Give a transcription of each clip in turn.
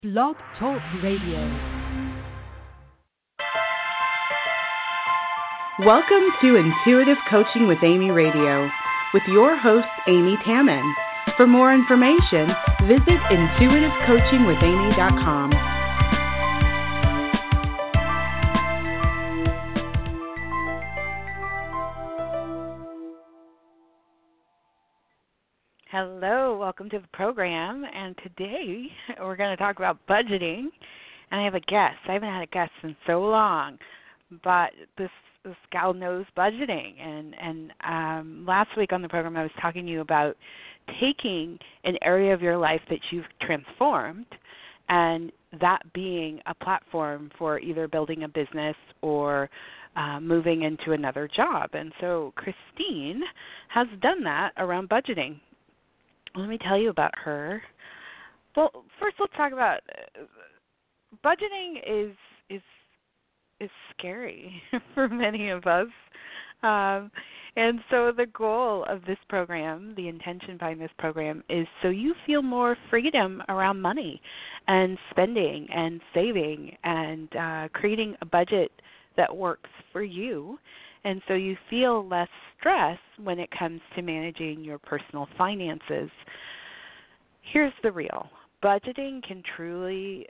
Blog Talk Radio. Welcome to Intuitive Coaching with Amy Radio with your host, Amy Tamman. For more information, visit intuitivecoachingwithamy.com. Hello, welcome to the program, and today we're going to talk about budgeting, and I have a guest. I haven't had a guest in so long, but this gal knows budgeting, and last week on the program I was talking to you about taking an area of your life that you've transformed, and that being a platform for either building a business or moving into another job. And so Christine has done that around budgeting. Let me tell you about her. Well, first let's talk about budgeting is scary for many of us. And so the goal of this program, the intention behind this program, is so you feel more freedom around money and spending and saving and creating a budget that works for you. And so you feel less stress when it comes to managing your personal finances. Here's the real. Budgeting can truly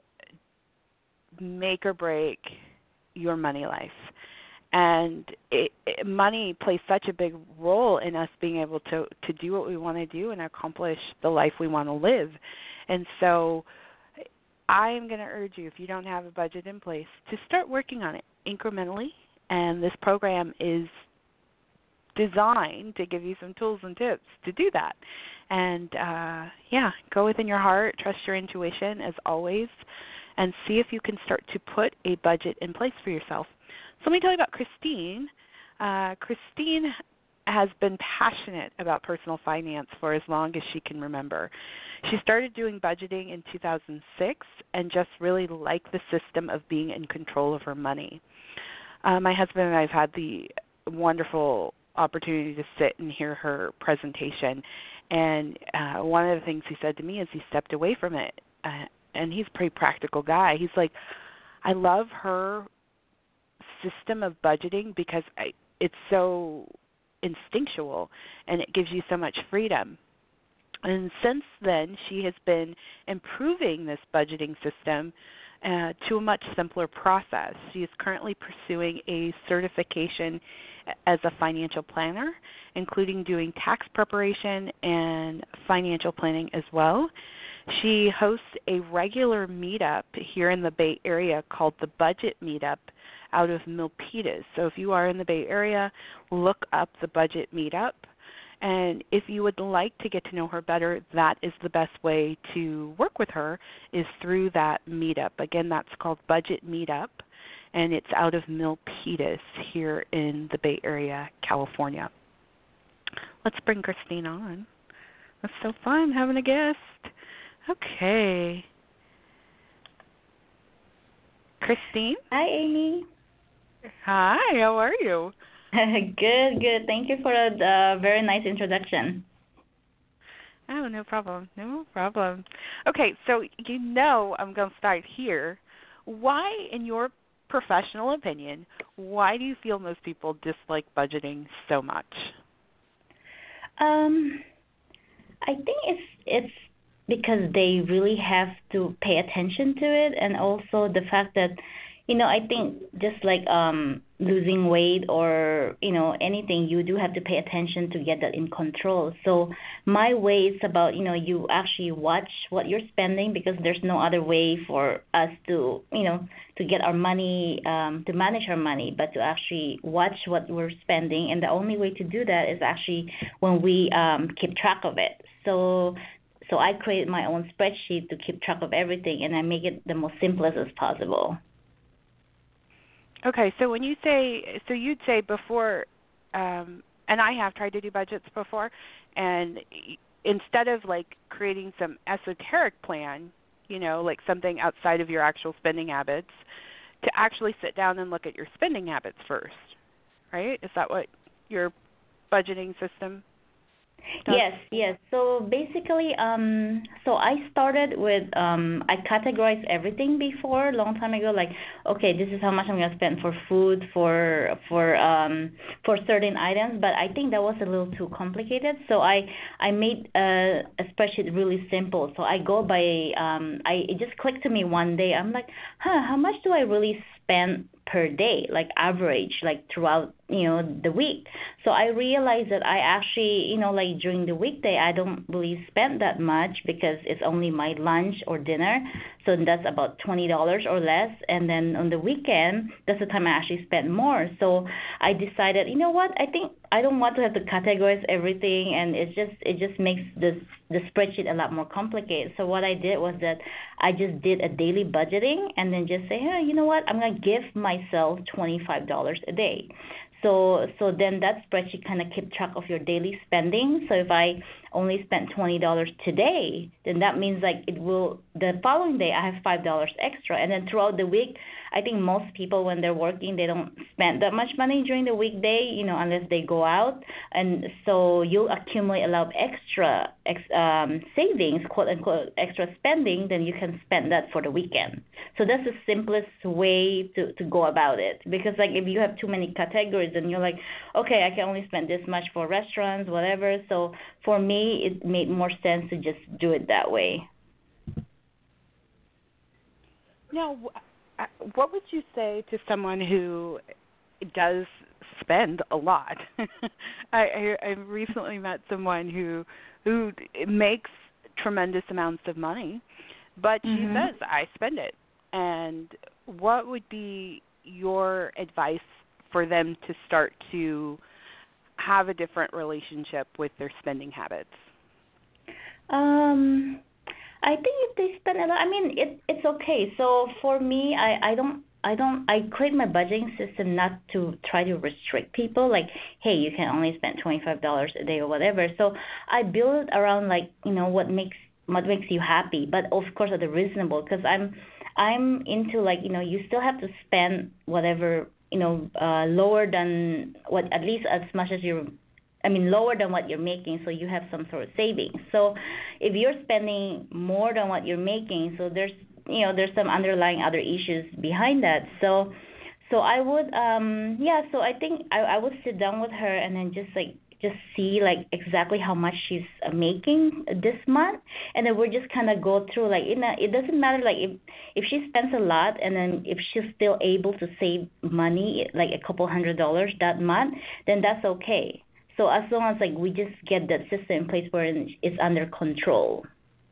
make or break your money life. And money plays such a big role in us being able to do what we want to do and accomplish the life we want to live. And so I am going to urge you, if you don't have a budget in place, to start working on it incrementally. And this program is designed to give you some tools and tips to do that. And, go within your heart, trust your intuition as always, and see if you can start to put a budget in place for yourself. So let me tell you about Christine. Christine has been passionate about personal finance for as long as she can remember. She started doing budgeting in 2006 and just really liked the system of being in control of her money. My husband and I have had the wonderful opportunity to sit and hear her presentation, and one of the things he said to me as he stepped away from it, and he's a pretty practical guy, he's like, I love her system of budgeting because it's so instinctual and it gives you so much freedom. And since then, she has been improving this budgeting system to a much simpler process. She is currently pursuing a certification as a financial planner, including doing tax preparation and financial planning as well. She hosts a regular meetup here in the Bay Area called the Budget Meetup out of Milpitas. So if you are in the Bay Area, look up the Budget Meetup. And if you would like to get to know her better, that is the best way to work with her, is through that meetup. Again, that's called Budget Meetup, and it's out of Milpitas here in the Bay Area, California. Let's bring Christine on. That's so fun having a guest. Okay. Christine? Hi, Amy. Hi, how are you? Good. Thank you for a very nice introduction. Oh, no problem. Okay, so I'm going to start here. Why, in your professional opinion, why do you feel most people dislike budgeting so much? I think it's because they really have to pay attention to it, and also the fact that, I think just like losing weight or, anything, you do have to pay attention to get that in control. So my way is about, you actually watch what you're spending, because there's no other way for us to, to get our money, to manage our money, but to actually watch what we're spending. And the only way to do that is actually when we keep track of it. So I create my own spreadsheet to keep track of everything, and I make it the most simplest as possible. Okay, so when you say, so you'd say before, and I have tried to do budgets before, and instead of like creating some esoteric plan, like something outside of your actual spending habits, to actually sit down and look at your spending habits first, right? Is that what your budgeting system Yes. So basically, so I started with I categorized everything before a long time ago. Like, okay, this is how much I'm gonna spend for food, for certain items. But I think that was a little too complicated. So I made a spreadsheet really simple. So I go by it just clicked to me one day. I'm like, how much do I really spend per day, like average, like throughout the week. So I realized that I actually like during the weekday I don't really spend that much because it's only my lunch or dinner, so that's about $20 or less, and then on the weekend that's the time I actually spend more. So I decided, you know what, I think I don't want to have to categorize everything, and it just makes the spreadsheet a lot more complicated. So what I did was that I just did a daily budgeting and then just say, hey, you know what, I'm gonna give myself $25 a day. So then that spreadsheet kind of keep track of your daily spending. So if I only spent $20 today, then that means like the following day I have $5 extra, and then throughout the week, I think most people when they're working they don't spend that much money during the weekday, unless they go out, and so you'll accumulate a lot of extra savings, quote unquote extra spending, then you can spend that for the weekend. So that's the simplest way to go about it, because like if you have too many categories and you're like, okay, I can only spend this much for restaurants, whatever. So for me, it made more sense to just do it that way. Now, what would you say to someone who does spend a lot? I recently met someone who makes tremendous amounts of money, but she says, I spend it. And what would be your advice for them to start to have a different relationship with their spending habits? I think if they spend a lot, I mean, it's okay. So for me, I create my budgeting system not to try to restrict people. Like, hey, you can only spend $25 a day or whatever. So I build it around like what makes you happy, but of course at a reasonable. Because I'm into like you still have to spend whatever lower than what, at least as much as lower than what you're making, so you have some sort of savings. So if you're spending more than what you're making, so there's some underlying other issues behind that. So I would so I think I would sit down with her and then just see like exactly how much she's making this month, and then we're just kind of go through like it doesn't matter like if she spends a lot and then if she's still able to save money like a couple $100 that month, then that's okay. So as long as like we just get that system in place where it's under control.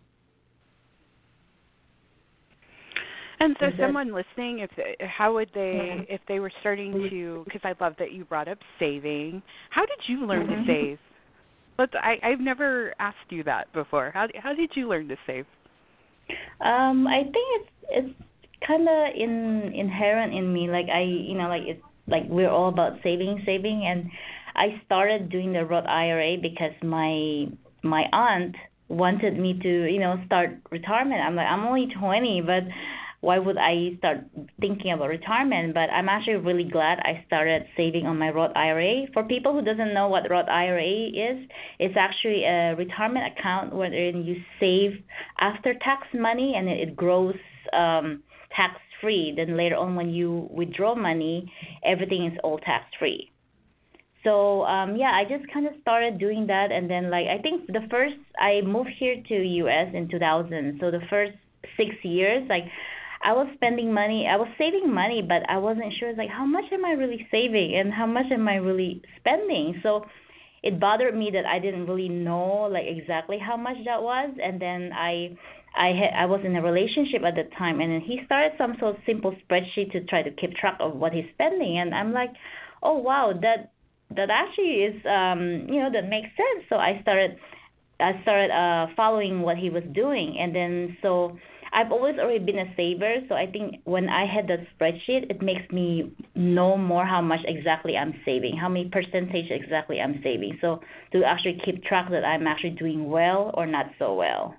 And so someone listening, how would they, if they were starting to, because I love that you brought up saving, how did you learn to save? I've never asked you that before. How did you learn to save? I think it's kind of inherent in me. Like it's like we're all about saving, and I started doing the Roth IRA because my aunt wanted me to start retirement. I'm like, I'm only 20, but why would I start thinking about retirement? But I'm actually really glad I started saving on my Roth IRA. For people who doesn't know what Roth IRA is, it's actually a retirement account wherein you save after-tax money and it grows tax-free. Then later on when you withdraw money, everything is all tax-free. So I just kind of started doing that, and then like I think I moved here to US in 2000. So the first 6 years, like I was spending money, I was saving money, but I wasn't sure like how much am I really saving and how much am I really spending. So it bothered me that I didn't really know like exactly how much that was, and then I was in a relationship at the time, and then he started some sort of simple spreadsheet to try to keep track of what he's spending, and I'm like, oh wow, that actually is that makes sense. So I started following what he was doing, and then so I've always already been a saver. So I think when I had that spreadsheet, it makes me know more how much exactly I'm saving, how many percentage exactly I'm saving. So to actually keep track that I'm actually doing well or not so well.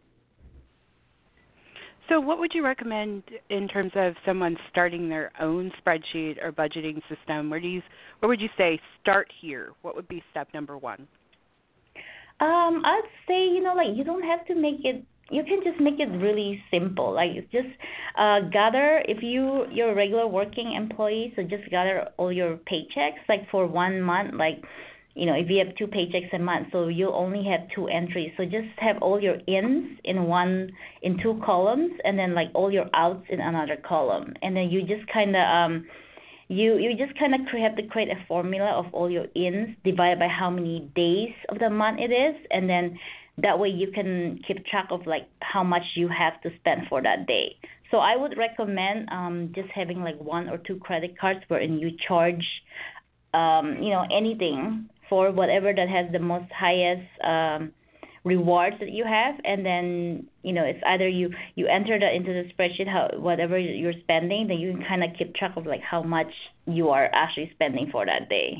So what would you recommend in terms of someone starting their own spreadsheet or budgeting system? Where would you say start here? What would be step number one? I'd say, like you don't have to make it. You can just make it really simple. Like just gather if you're a regular working employee, so just gather all your paychecks like for 1 month. Like, if you have two paychecks a month, so you only have two entries. So just have all your ins in two columns, and then like all your outs in another column, and then you just kind of you just kind of have to create a formula of all your ins divided by how many days of the month it is, and then that way you can keep track of like how much you have to spend for that day. So I would recommend just having like one or two credit cards wherein you charge anything for whatever that has the most highest rewards that you have, and then it's either you enter that into the spreadsheet whatever you're spending, then you can kind of keep track of like how much you are actually spending for that day.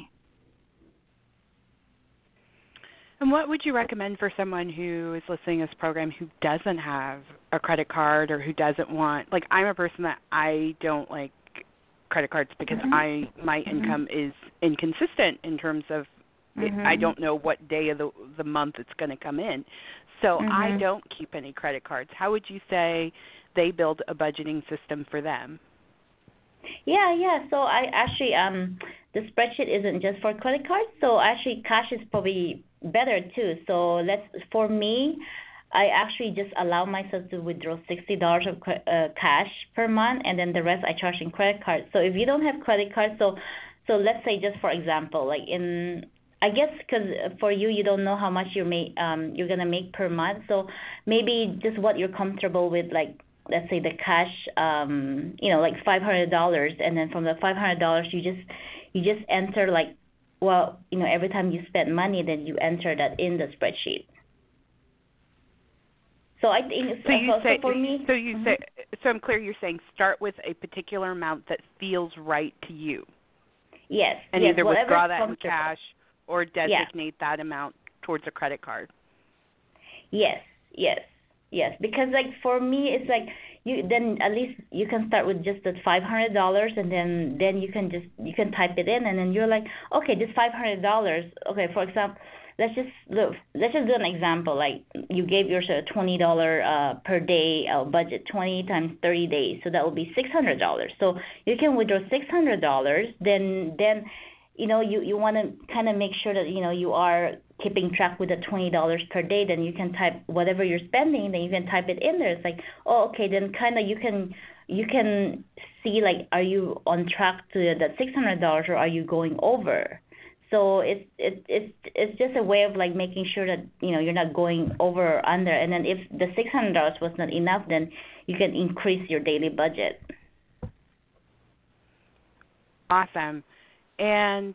And what would you recommend for someone who is listening to this program who doesn't have a credit card or who doesn't want, like I'm a person that I don't like credit cards because my income is inconsistent in terms of I don't know what day of the month it's going to come in. So I don't keep any credit cards. How would you say they build a budgeting system for them? Yeah. So I actually the spreadsheet isn't just for credit cards. So actually cash is probably better too. So for me, I actually just allow myself to withdraw $60 of cash per month, and then the rest I charge in credit cards. So if you don't have credit cards, so let's say just for example, like I guess because for you don't know how much you're gonna make per month. So maybe just what you're comfortable with, like let's say the cash, like $500, and then from the $500 you just enter like, well, every time you spend money, then you enter that in the spreadsheet. So I think for me. So you say. So I'm clear. You're saying start with a particular amount that feels right to you. Yes. And either withdraw that in cash or designate that amount towards a credit card. Yes. Because like for me, it's like then at least you can start with just the $500, and then you can type it in, and then you're like, okay, this $500. Okay, for example, let's just do an example. Like you gave yourself a $20 per day budget, 20 times 30 days, so that will be $600. So you can withdraw $600. Then you want to kind of make sure that you are keeping track with the $20 per day. Then you can type whatever you're spending. Then you can type it in there. It's like, oh, okay. Then kind of you can see like, are you on track to that $600 or are you going over? So it's just a way of like making sure that you're not going over or under. And then if the $600 was not enough, then you can increase your daily budget. Awesome. And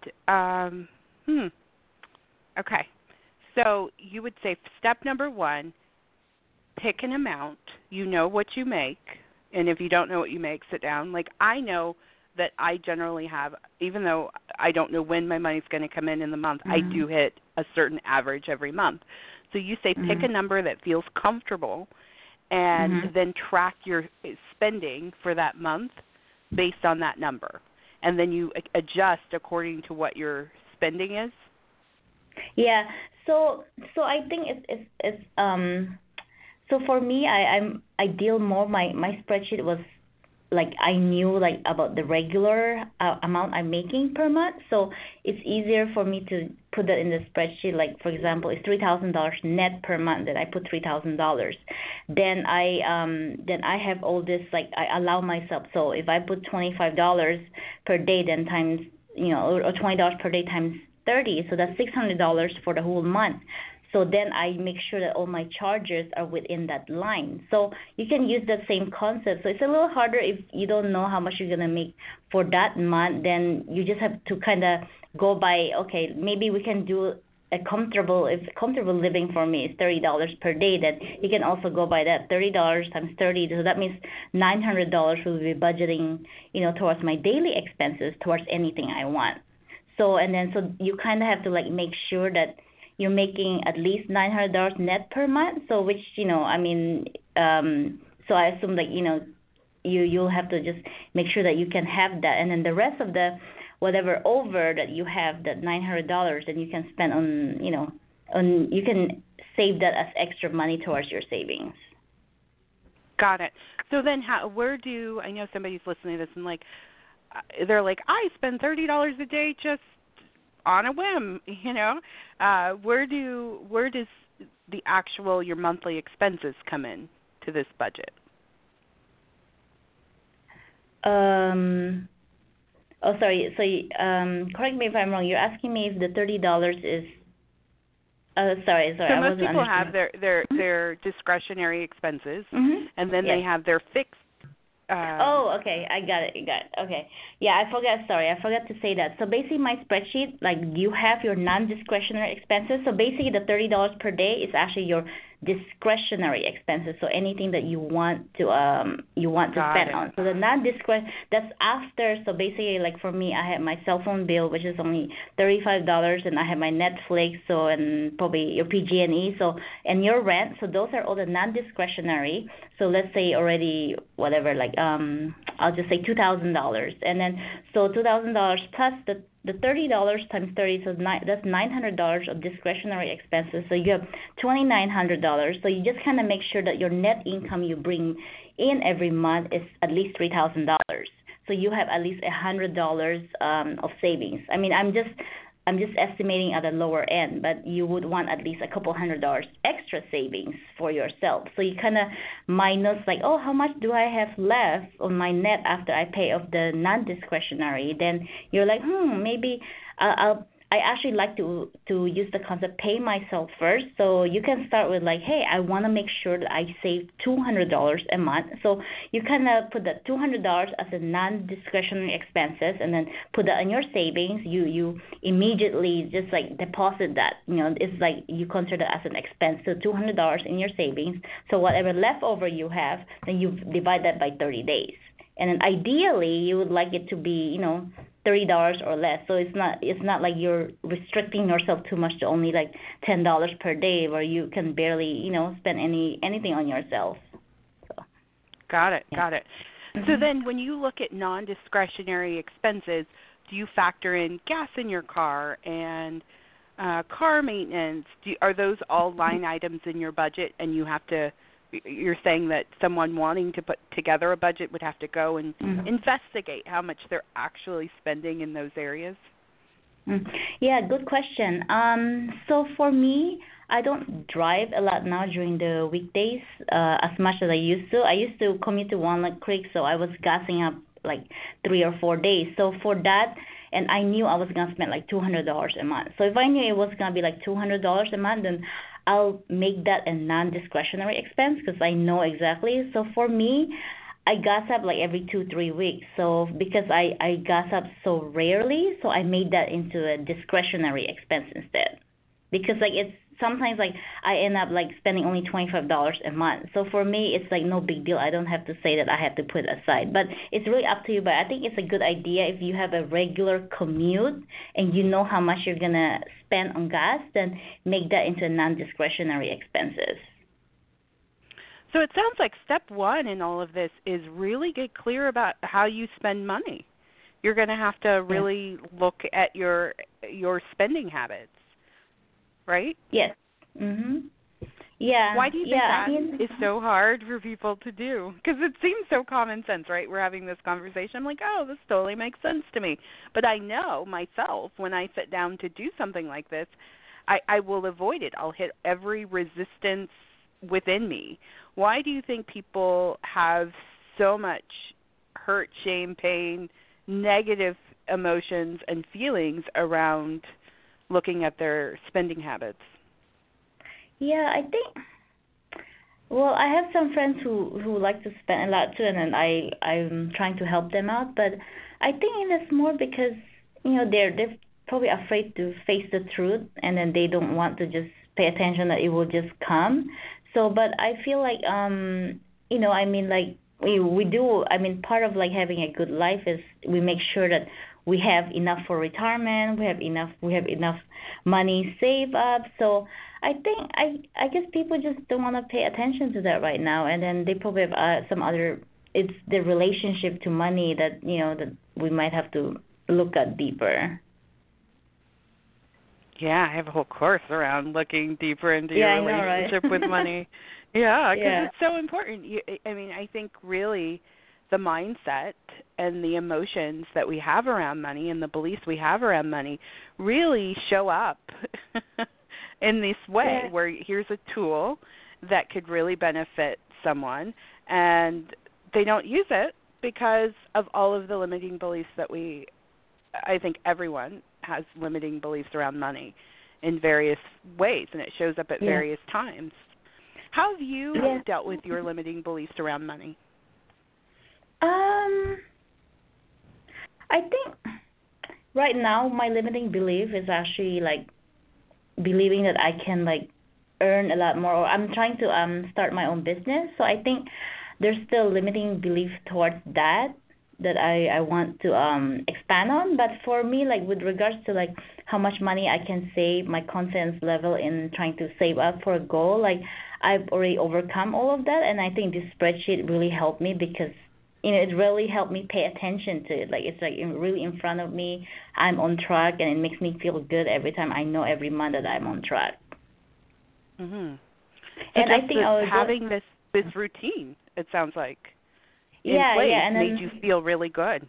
okay. So you would say step number one, pick an amount. You know what you make, and if you don't know what you make, sit down. Like I know that I generally have, even though I don't know when my money's going to come in the month, I do hit a certain average every month. So you say pick a number that feels comfortable, and then track your spending for that month based on that number. And then you adjust according to what your spending is? Yeah. So I think it's so for me I deal more my spreadsheet was like I knew like about the regular amount I'm making per month, so it's easier for me to put that in the spreadsheet. Like for example, it's $3,000 net per month, then I put $3,000. Then I have all this, like I allow myself. So if I put $25 per day, then times or $20 per day times 30, so that's $600 for the whole month. So then I make sure that all my charges are within that line. So you can use that same concept. So it's a little harder if you don't know how much you're going to make for that month. Then you just have to kind of go by, okay, maybe we can do if comfortable living for me is $30 per day, then you can also go by that $30 times 30. So that means $900 will be budgeting, towards my daily expenses, towards anything I want. So you kind of have to like make sure that you're making at least $900 net per month. So which, so I assume like, you'll have to just make sure that you can have that. And then the rest of the whatever over that you have, that $900, then you can spend on, and you can save that as extra money towards your savings. Got it. So then, I know somebody's listening to this and they're like, I spend $30 a day just on a whim, where does the actual your monthly expenses come in to this budget? Sorry. So, correct me if I'm wrong. You're asking me if the $30 is. Sorry. So most people have their discretionary expenses, and then they have their fixed. Okay. I got it. Okay. Yeah, I forgot to say that. So basically, my spreadsheet, you have your non-discretionary expenses. So basically, the $30 per day is actually your discretionary expenses. So anything that you want to spend on. So the non-discretionary, that's after. So basically, for me, I have my cell phone bill, which is only $35, and I have my Netflix, and probably your PG&E, and your rent. So those are all the non-discretionary. So let's say already whatever, I'll just say $2,000, and then so $2,000 plus the $30 times 30, so that's $900 of discretionary expenses. So you have $2,900. So you just kind of make sure that your net income you bring in every month is at least $3,000. So you have at least $100 of savings. I mean, I'm just estimating at the lower end, but you would want at least a couple $100 extra savings for yourself. So you kind of minus how much do I have left on my net after I pay off the non-discretionary? Then you're like, maybe I actually like to use the concept pay myself first. So you can start with hey, I want to make sure that I save $200 a month. So you kind of put that $200 as a non-discretionary expenses, and then put that in your savings. You immediately just deposit that. It's you consider it as an expense. So $200 in your savings. So whatever leftover you have, then you divide that by 30 days. And then ideally, you would like it to be, $30 or less. So it's not like you're restricting yourself too much to only $10 per day, where you can barely, spend anything on yourself. So. Got it. Mm-hmm. So then, when you look at non-discretionary expenses, do you factor in gas in your car and car maintenance? Are those all line items in your budget, and you have to? You're saying that someone wanting to put together a budget would have to go and investigate how much they're actually spending in those areas? Yeah, good question. So for me, I don't drive a lot now during the weekdays as much as I used to. I used to commute to Walnut Creek, so I was gassing up 3 or 4 days. So for that, and I knew I was going to spend $200 a month. So if I knew it was going to be $200 a month, then I'll make that a non-discretionary expense because I know exactly. So for me, I gas up every 2-3 weeks. So because I gas up so rarely, so I made that into a discretionary expense instead. Because it's sometimes I end up spending only $25 a month. So for me, it's no big deal. I don't have to say that I have to put it aside. But it's really up to you. But I think it's a good idea if you have a regular commute and you know how much you're going to spend on gas, then make that into non-discretionary expenses. So it sounds like step one in all of this is really get clear about how you spend money. You're going to have to really look at your spending habits, right? Yes. Mhm. Yeah. Why do you think that is so hard for people to do? Because it seems so common sense, right? We're having this conversation. I'm like, oh, this totally makes sense to me. But I know myself when I sit down to do something like this, I will avoid it. I'll hit every resistance within me. Why do you think people have so much hurt, shame, pain, negative emotions and feelings around looking at their spending habits? Yeah, I think. Well, I have some friends who like to spend a lot too, and then I'm trying to help them out. But I think it's more because they're probably afraid to face the truth, and then they don't want to just pay attention that it will just come. So, but I feel we do. I mean, part of having a good life is we make sure that we have enough for retirement. We have enough money saved up. So I think I guess people just don't want to pay attention to that right now, and then they probably have some other. It's the relationship to money that that we might have to look at deeper. Yeah, I have a whole course around looking deeper into Yeah, your I know, right? relationship with money. Yeah, because Yeah. it's so important. I mean, I think really the mindset and the emotions that we have around money and the beliefs we have around money really show up in this way Yeah. where here's a tool that could really benefit someone and they don't use it because of all of the limiting beliefs that I think everyone has limiting beliefs around money in various ways, and it shows up at Yeah. various times. How have you Yeah. dealt with your limiting beliefs around money? Um, I think right now my limiting belief is actually like believing that I can like earn a lot more, or I'm trying to start my own business. So I think there's still limiting belief towards that I want to expand on. But for me, like with regards to like how much money I can save, my confidence level in trying to save up for a goal, like I've already overcome all of that, and I think this spreadsheet really helped me because it really helped me pay attention to it. Like it's like really in front of me. I'm on track, and it makes me feel good every time I know every month that I'm on track. Mhm. So And just I think I was having this routine, it sounds like, in yeah, place and made then you feel really good.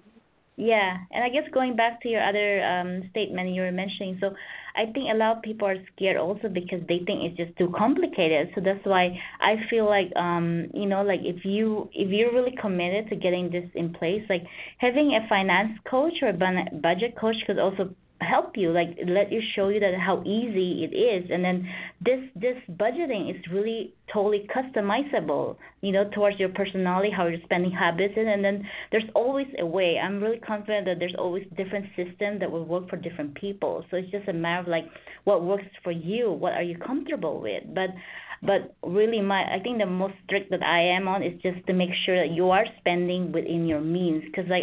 yeah, and I guess going back to your other statement you were mentioning, so I think a lot of people are scared also because they think it's just too complicated. So that's why I feel like like if you're really committed to getting this in place, like having a finance coach or a budget coach could also help you, like let you show you that how easy it is. And then this budgeting is really totally customizable, towards your personality, how your spending habits is. And then there's always a way. I'm really confident that there's always different systems that will work for different people. So it's just a matter of like what works for you, what are you comfortable with. But really, I think the most strict that I am on is just to make sure that you are spending within your means. Because like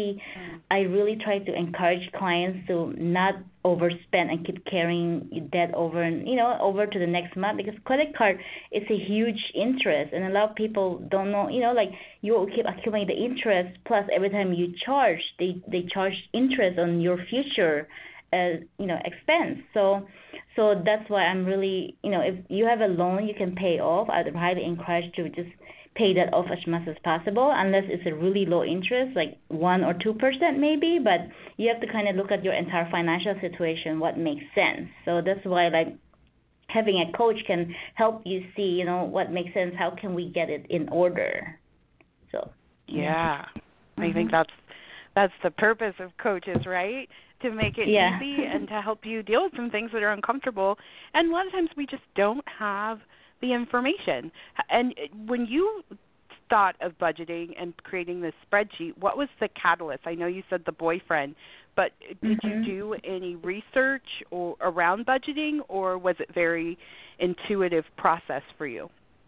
I really try to encourage clients to not overspend and keep carrying debt over and over to the next month, because credit card is a huge interest, and a lot of people don't know. Like you will keep accumulating the interest, plus every time you charge, they charge interest on your future expense. So that's why I'm really, if you have a loan you can pay off, I'd highly encourage to just pay that off as much as possible, unless it's a really low interest, like 1 or 2% maybe. But you have to kind of look at your entire financial situation, what makes sense. So that's why like having a coach can help you see, what makes sense. How can we get it in order? So yeah. I think that's the purpose of coaches, right? To make it easy and to help you deal with some things that are uncomfortable. And a lot of times we just don't have the information. And when you thought of budgeting and creating this spreadsheet, what was the catalyst? I know you said the boyfriend, but did you do any research around budgeting, or was it very intuitive process for you?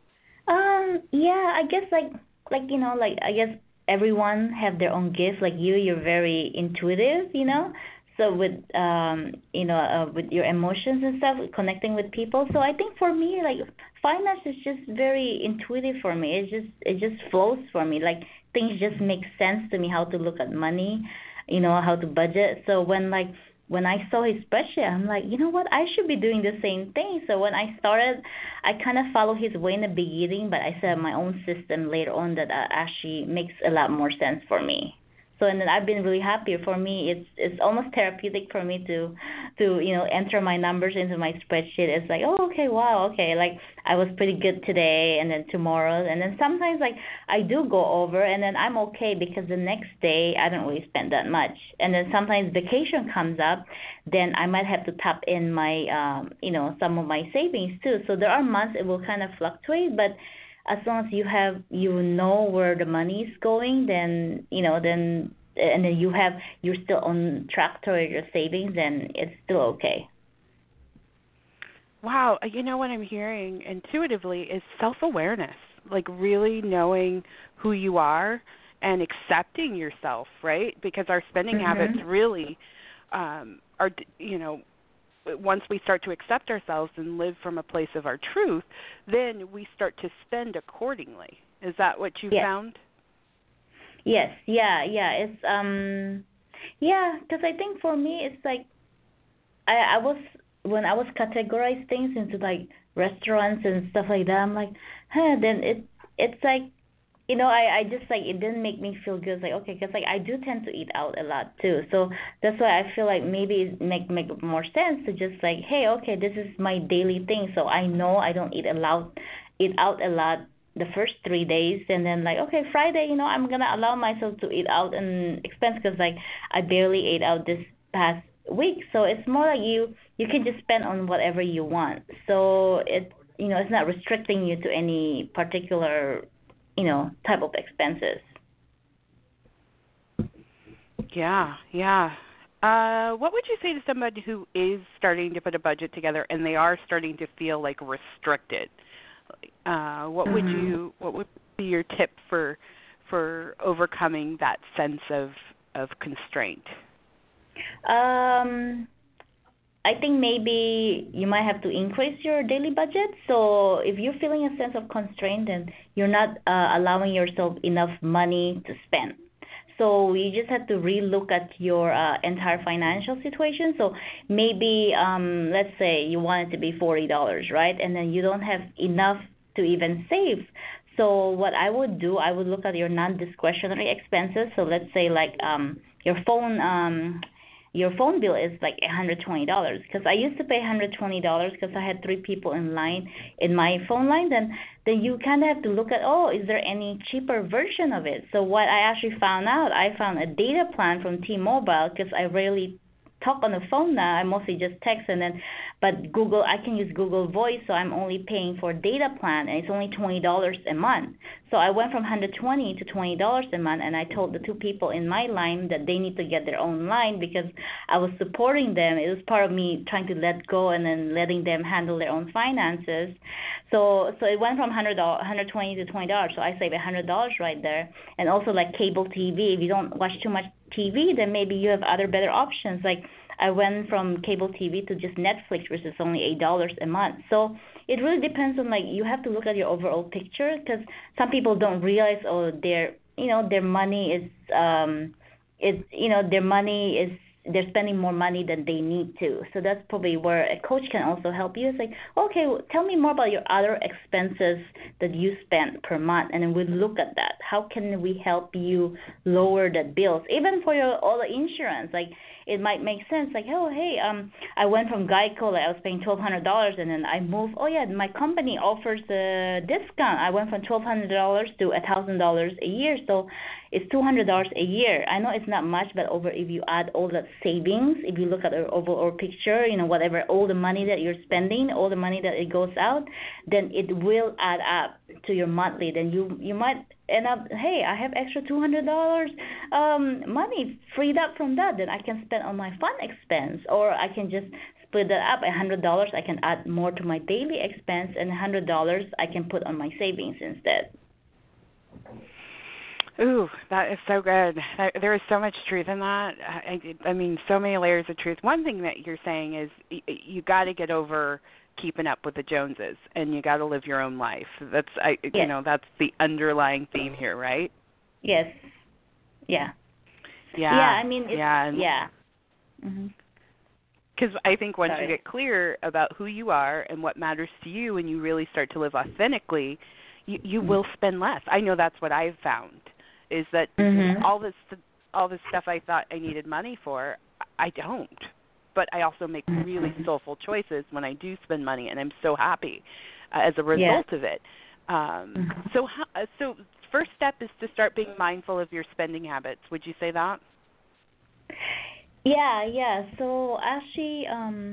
Yeah, I guess like I guess everyone have their own gifts. Like you're very intuitive, So with with your emotions and stuff, connecting with people. So I think for me, like finance is just very intuitive for me. It just flows for me. Like things just make sense to me, how to look at money, how to budget. So when I saw his spreadsheet, I'm like, you know what, I should be doing the same thing. So when I started, I kind of follow his way in the beginning, but I set up my own system later on that actually makes a lot more sense for me. So and then I've been really happy. For me, it's almost therapeutic for me to enter my numbers into my spreadsheet. It's like, oh, okay, wow, okay, like I was pretty good today, and then tomorrow, and then sometimes like I do go over, and then I'm okay because the next day I don't really spend that much. And then sometimes vacation comes up, then I might have to tap in my some of my savings too. So there are months it will kind of fluctuate, but as long as you know where the money is going, then and then you're still on track toward your savings, then it's still okay. Wow, what I'm hearing intuitively is self-awareness, like really knowing who you are and accepting yourself, right? Because our spending habits really are, once we start to accept ourselves and live from a place of our truth, then we start to spend accordingly. Is that what you found? Yes, yeah. It's because I think for me it's like I was when I was categorized things into like restaurants and stuff like that. I'm like, huh. Then it's like I just like it didn't make me feel good. It's like okay, because like I do tend to eat out a lot too, so that's why I feel like maybe it make more sense to just like, hey, okay, this is my daily thing, so I know I don't eat out a lot the first 3 days, and then like okay, Friday, I'm gonna allow myself to eat out and expense because like I barely ate out this past week, so it's more like you can just spend on whatever you want, so it's not restricting you to any particular type of expenses. Yeah, yeah. What would you say to somebody who is starting to put a budget together and they are starting to feel like restricted? What would be your tip for overcoming that sense of constraint? I think maybe you might have to increase your daily budget. So if you're feeling a sense of constraint, then you're not allowing yourself enough money to spend. So you just have to relook at your entire financial situation. So maybe let's say you want it to be $40, right? And then you don't have enough to even save. So what I would do, I would look at your non-discretionary expenses. So let's say like your phone bill is like $120 because I used to pay $120 because I had 3 people in line in my phone line. Then you kind of have to look at, oh, is there any cheaper version of it? So what I actually found out, I found a data plan from T-Mobile because I rarely talk on the phone now. I mostly just text but I can use Google Voice, so I'm only paying for data plan, and it's only $20 a month. So I went from $120 to $20 a month, and I told the 2 people in my line that they need to get their own line because I was supporting them. It was part of me trying to let go and then letting them handle their own finances. So it went from $120 to $20. So I saved $100 right there. And also like cable TV, if you don't watch too much TV, then maybe you have other better options. Like I went from cable TV to just Netflix, which is only $8 a month. So it really depends on like you have to look at your overall picture because some people don't realize their money is they're spending more money than they need to. So that's probably where a coach can also help you. It's like, okay, well, tell me more about your other expenses that you spend per month, and then we look at that. How can we help you lower the bills, even for all the insurance? Like it might make sense. Like, oh, hey, I went from Geico, like I was paying $1,200, and then I moved. Oh yeah, my company offers a discount. I went from $1,200 to $1,000 a year, so it's $200 a year. I know it's not much, but if you add all that savings, if you look at the overall picture, whatever, all the money that you're spending, all the money that it goes out, then it will add up to your monthly. Then you might end up, hey, I have extra $200 money freed up from that. Then I can spend on my fun expense, or I can just split that up. $100 I can add more to my daily expense, and $100 I can put on my savings instead. Ooh, that is so good. There is so much truth in that. I mean, so many layers of truth. One thing that you're saying is you got to get over keeping up with the Joneses, and you got to live your own life. That's that's the underlying theme here, right? Yes. Yeah. Yeah. Yeah. I mean, yeah. Because I think once Sorry. you get clear about who you are and what matters to you, and you really start to live authentically, you will spend less. I know that's what I've found. Is that all this stuff I thought I needed money for, I don't. But I also make really soulful choices when I do spend money, and I'm so happy as a result of it. So first step is to start being mindful of your spending habits. Would you say that? Yeah. So actually,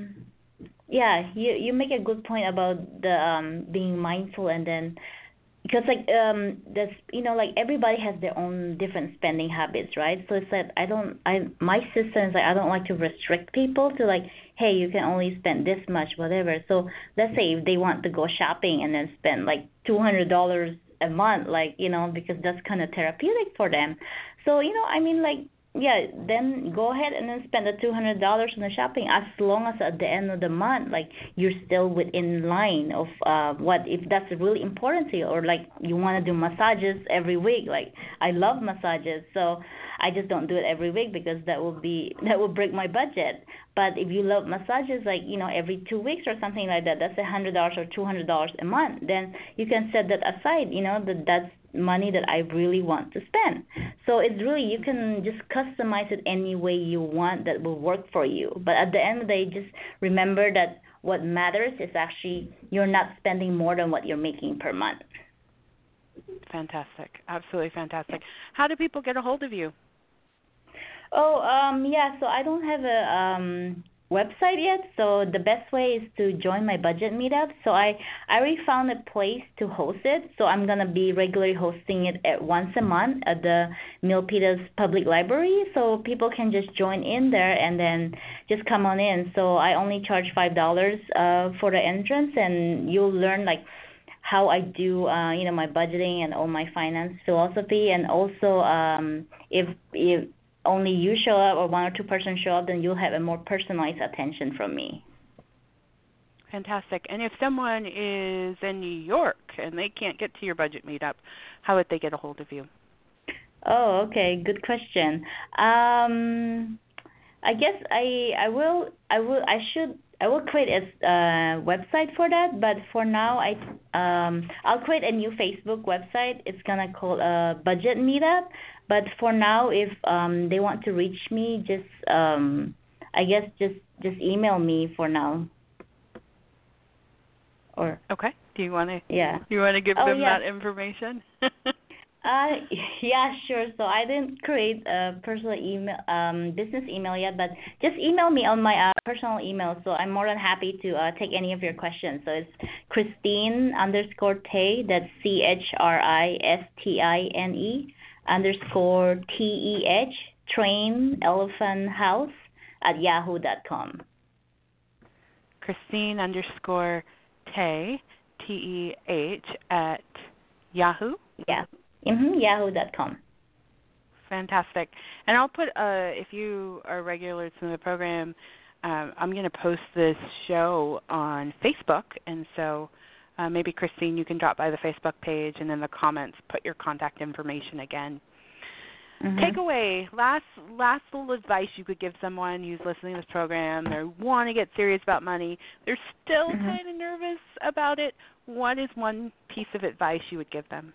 you make a good point about the being mindful, and then because like like everybody has their own different spending habits, right? So it's like my system is like I don't like to restrict people to like, hey, you can only spend this much, whatever. So let's say if they want to go shopping and then spend like $200 a month, like because that's kind of therapeutic for them. So then go ahead and then spend the $200 on the shopping, as long as at the end of the month, like you're still within line of what if that's really important to you, or like you want to do massages every week. Like I love massages, so I just don't do it every week because that will break my budget. But if you love massages, like every 2 weeks or something like that, that's $100 or $200 a month. Then you can set that aside. That's money that I really want to spend. So it's really, you can just customize it any way you want that will work for you. But at the end of the day, just remember that what matters is actually you're not spending more than what you're making per month. Fantastic. Absolutely fantastic. How do people get a hold of you? So I don't have a website yet, so the best way is to join my budget meetup. So I already found a place to host it, so I'm going to be regularly hosting it once a month at the Milpitas Public Library, so people can just join in there and then just come on in. So I only charge $5 for the entrance, and you'll learn like how I do my budgeting and all my finance philosophy, and also if only you show up or one or two persons show up, then you'll have a more personalized attention from me. Fantastic. And if someone is in New York and they can't get to your budget meetup, how would they get a hold of you? Oh, okay, good question. I guess I will create a website for that, but for now I'll create a new Facebook website. It's gonna call Budget Meetup. But for now, if they want to reach me, just email me for now. Or okay. Do you want to? Yeah. You want to give them yeah. that information? Yeah, sure. So I didn't create a personal email, business email yet, but just email me on my personal email. So I'm more than happy to take any of your questions. So it's Christine_Teh. That's CHRISTINE_TEH, train elephant house @yahoo.com. Christine_Teh, TEH at Yahoo? Yeah. Yahoo.com. Fantastic. And I'll put, if you are regular to the program, I'm going to post this show on Facebook, and so maybe, Christine, you can drop by the Facebook page and in the comments put your contact information again. Mm-hmm. Takeaway, last little advice you could give someone who's listening to this program, they want to get serious about money, they're still kind of nervous about it. What is one piece of advice you would give them?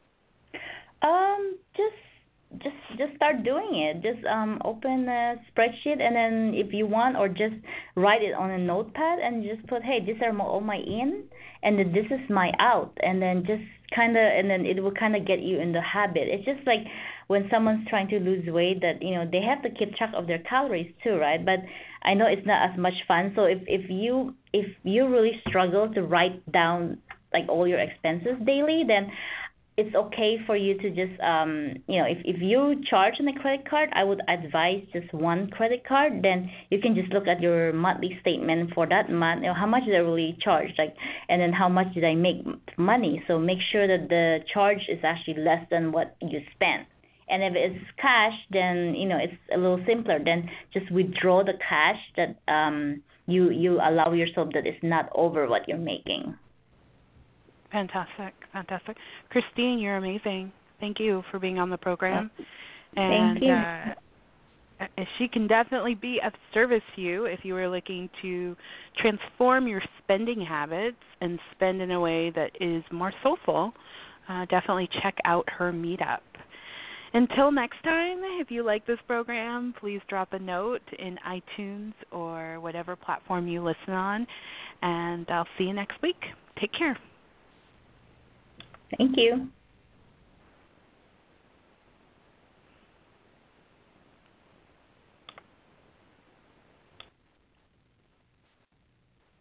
Just start doing it. Just open a spreadsheet, and then if you want, or just write it on a notepad and just put, hey, these are all my in, and then this is my out, and then and then it will kind of get you in the habit. It's just like when someone's trying to lose weight, that they have to keep track of their calories too, right? But I know it's not as much fun. So if you really struggle to write down like all your expenses daily, then it's okay for you to just, if you charge on a credit card, I would advise just one credit card. Then you can just look at your monthly statement for that month, how much did I really charge, and then how much did I make money. So make sure that the charge is actually less than what you spent. And if it's cash, then, it's a little simpler. Then just withdraw the cash that you allow yourself that it's not over what you're making. Fantastic. Christine, you're amazing. Thank you for being on the program. Thank you. She can definitely be of service to you if you are looking to transform your spending habits and spend in a way that is more soulful. Definitely check out her meetup. Until next time, if you like this program, please drop a note in iTunes or whatever platform you listen on, and I'll see you next week. Take care. Thank you.